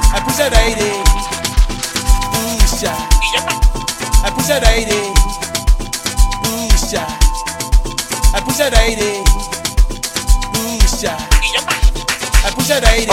Puxa daire, puxa. Puxa daire, puxa. Puxa daire, puxa. Puxa daire,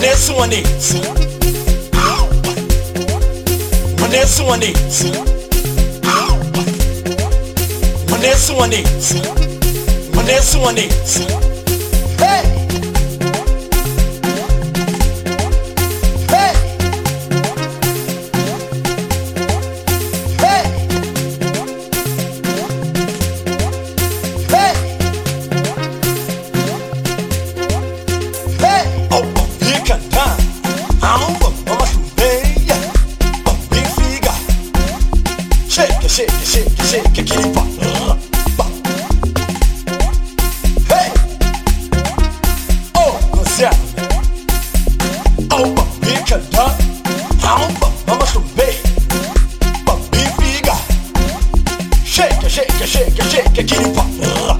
Manesse one is. Manesse one is. Manesse one is. Manesse one is. Hey! Hey! Hey! Hey! Hey! Oh, you can dance. I'm big figure. Shake it, shake it, shake it, shake it, keep on. Hey! Oh, go down. Oh, you can dance. I'm big figure. Shake it, shake it, shake it, shake it, keep on.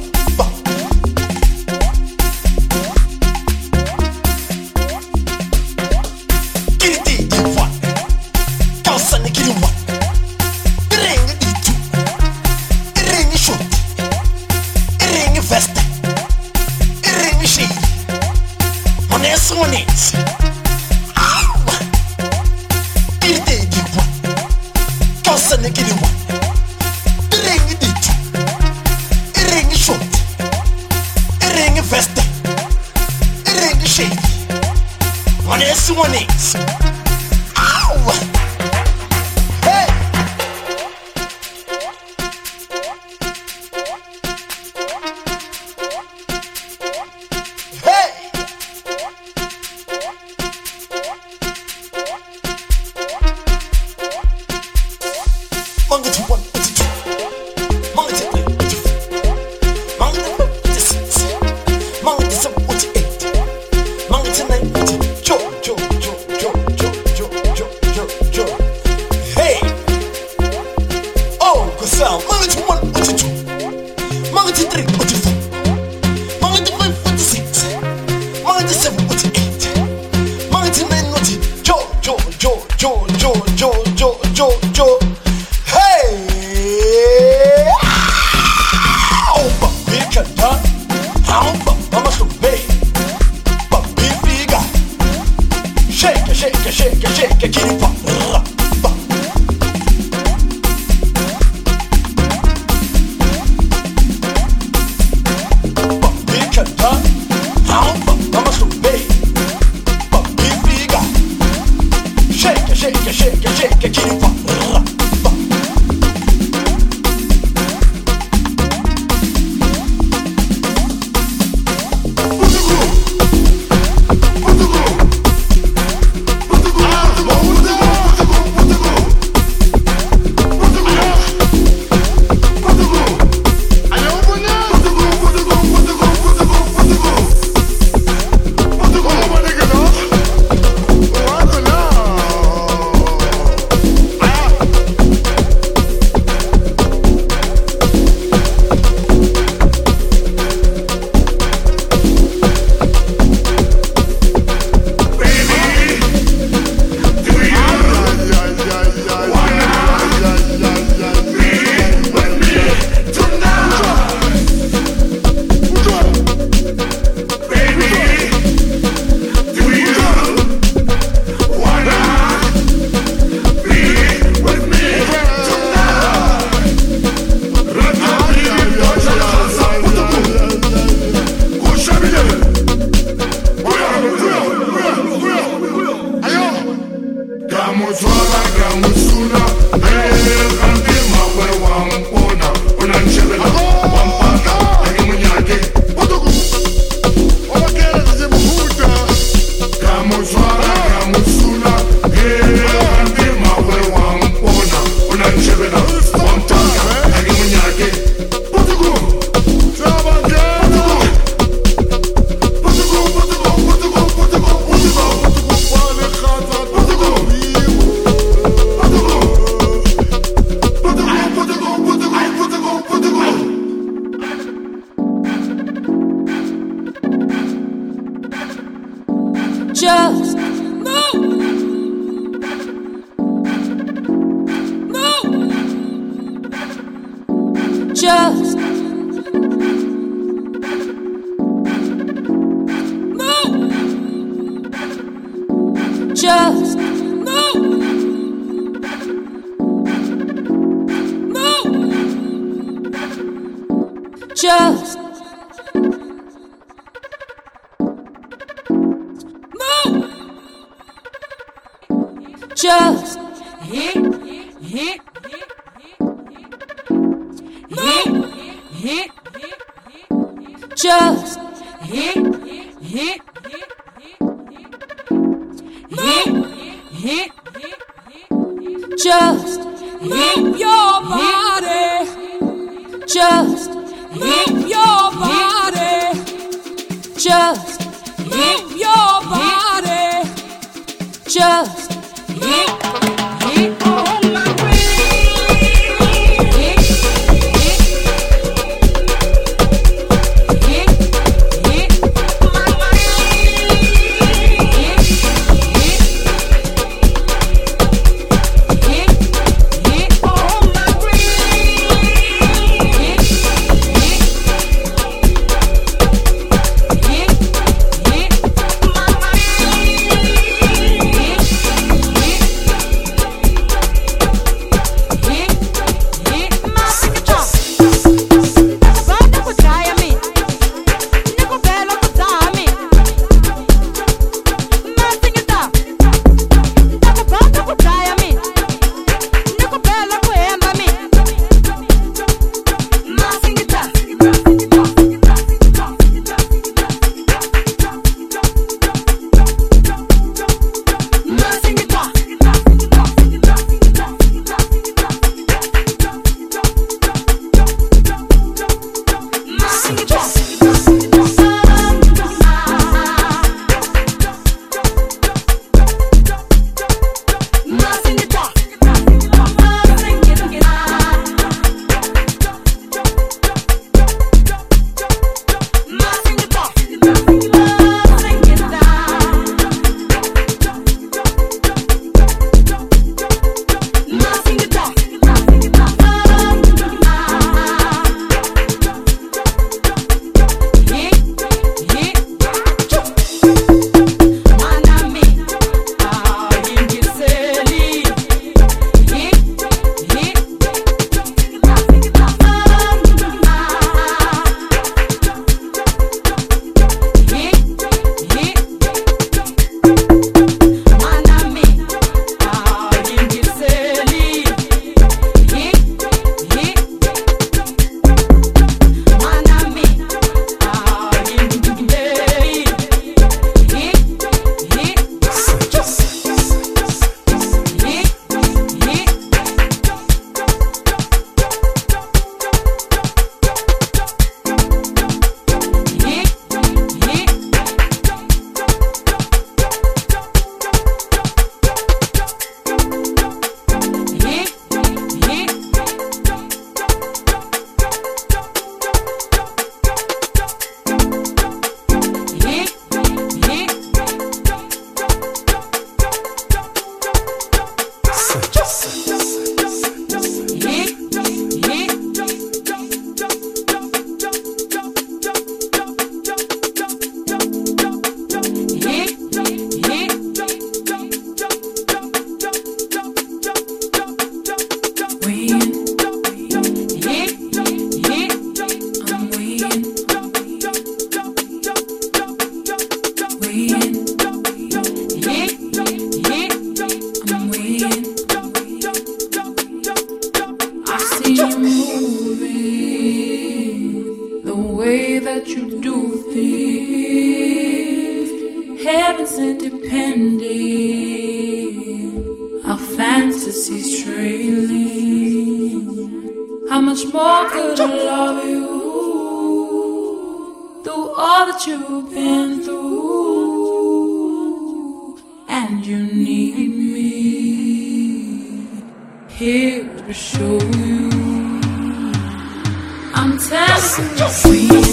Just move. Move. Just move. Just move. Move. Just move. Just hit. Move. Just hit. Just move your body. Just move your body. Just move your body. Just Heaven's independent, our fantasies trailing. How much more could I love you through all that you've been through? And you need me here to show you. I'm telling you.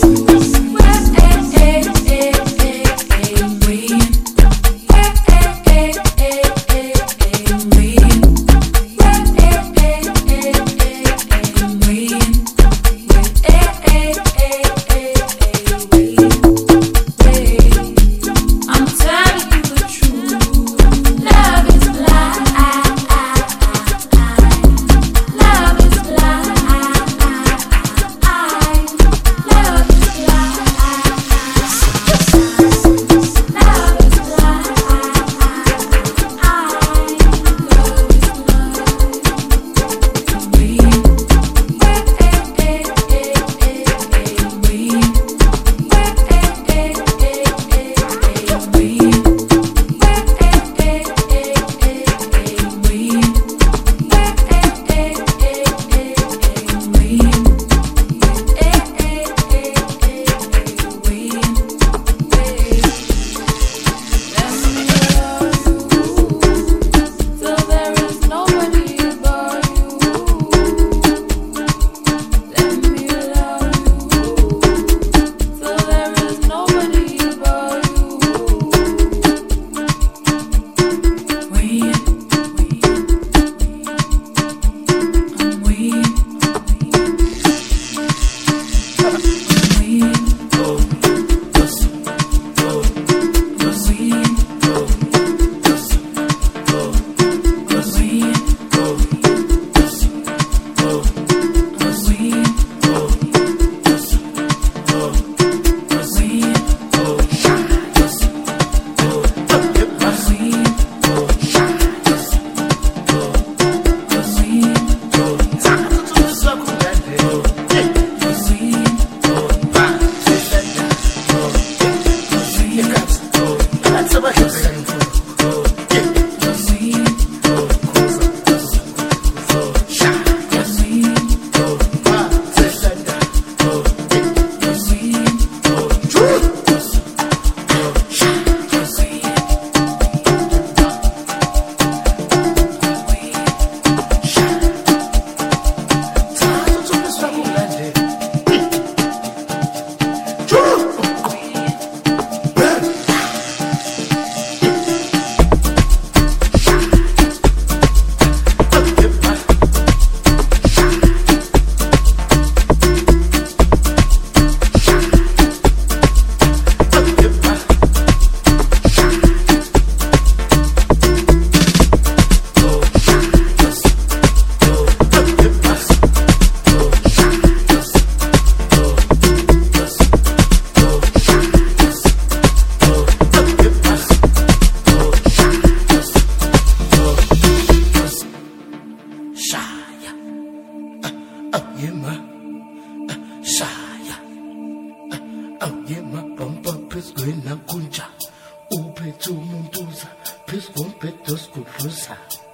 phezu kombhede osigudluza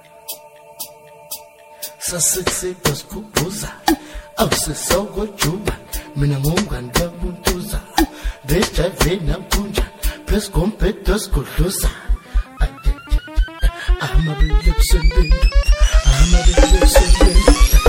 sasekuseni osikhubuza awusesawokujuba mina ngomngane kabuntuza bejayive nampunja phezu kombhede osigudluza amabele ebusembeni amabele ebusembeni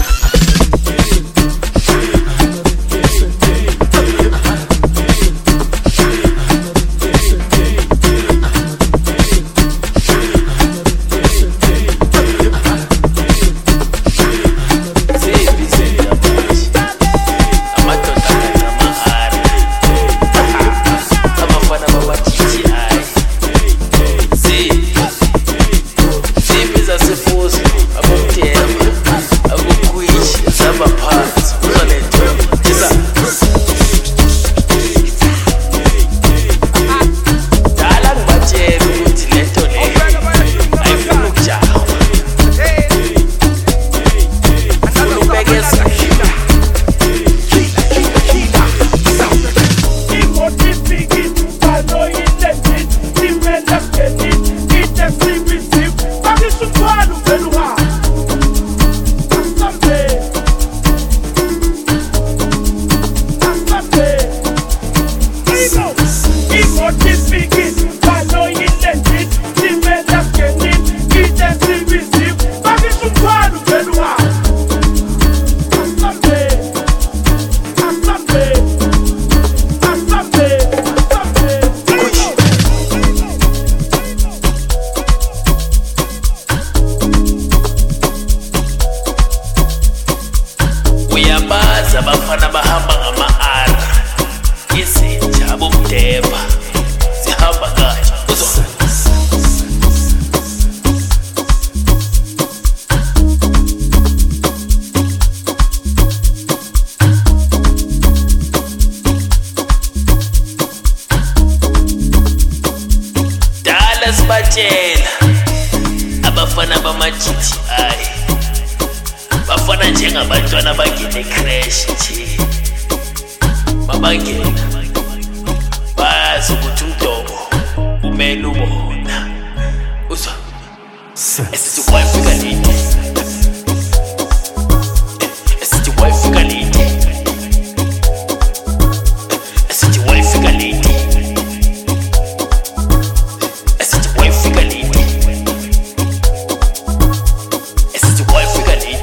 abafana bahamba ngama-R izinja bomdeba zihamba kanje uzwa dala sibatshela abafana bama-GTI bafana njengabantwana bangene crash nje babangena bayazi ukuthi umdomo umele ubona uzwa esithi wayefika lini esithi wayefika lini esithi wayefika lini esithi wayefika lini esithi wayefika lini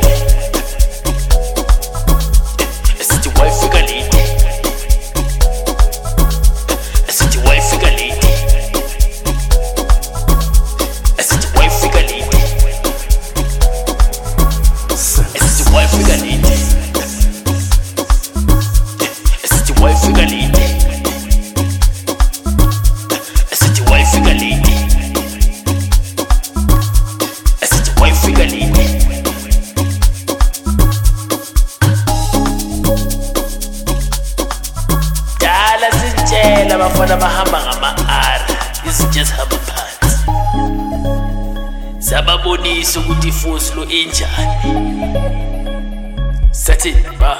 abafana bahamba ngama-R izinja zihamba phansi sababonisa ukuthi ifusi lo injani sathi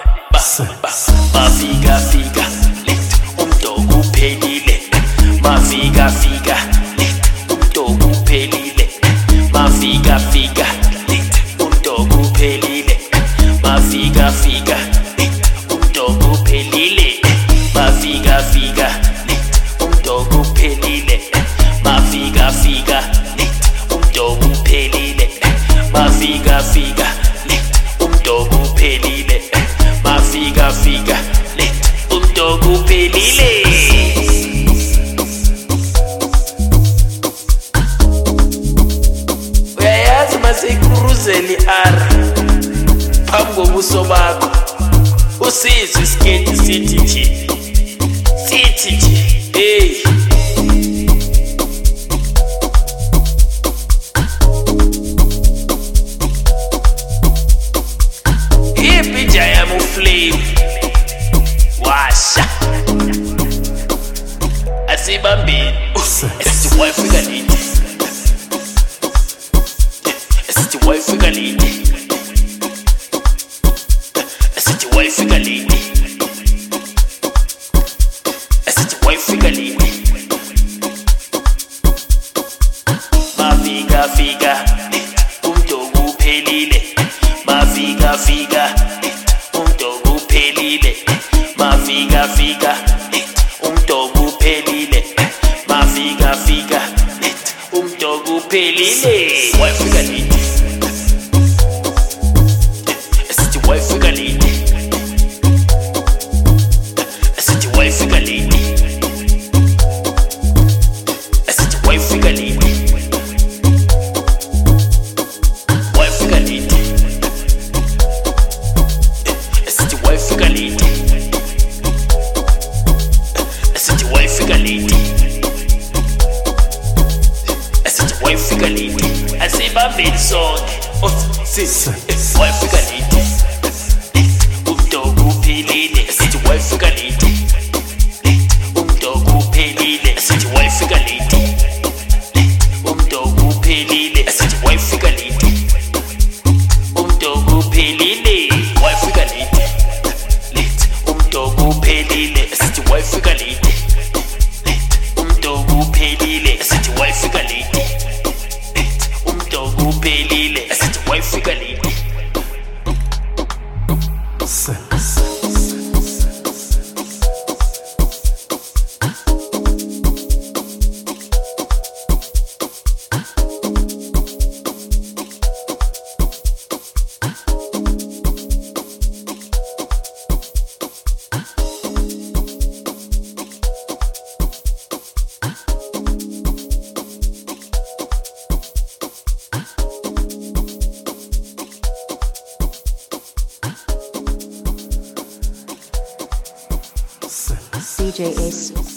mafika late umdoko uphelile mafika late umdoko uphelile mafika late umdoko uphelile mafika late umdoko uphelile mafika umdoko uphelile mafika late umdoko uphelile mafika late umdoko uphelile mafika late umdoko uphelile uyayazi maseyikuruzela i-R phambi kobuso bakho usizwe isiketi sithi nje hey ipinja yami uflame washa asibambeni esithi wayefika lini esithi wayefika lini esithi wayefika lini esithi wayefika lini mafika fika umdoko uphelile mafika fika umdoko uphelile mafika fika umdoko uphelile mafika fika umdoko uphelile wayefika late esithi wayefika late esithi wayefika late esithi wayefika late wayefika late esithi wayefika late esithi wayefika late esithi wayefika late asibambeni sonke sisi wayefika late umdoko uphelile esithi wayefika late umdoko uphelile esithi wayefika late umdoko uphelile esithi wayefika late umdoko uphelile wayefika late umdoko uphelile esithi wayefika late umdoko uphelile esithi wayefika late umdoko uphelile esithi wayefika late DJ Ace.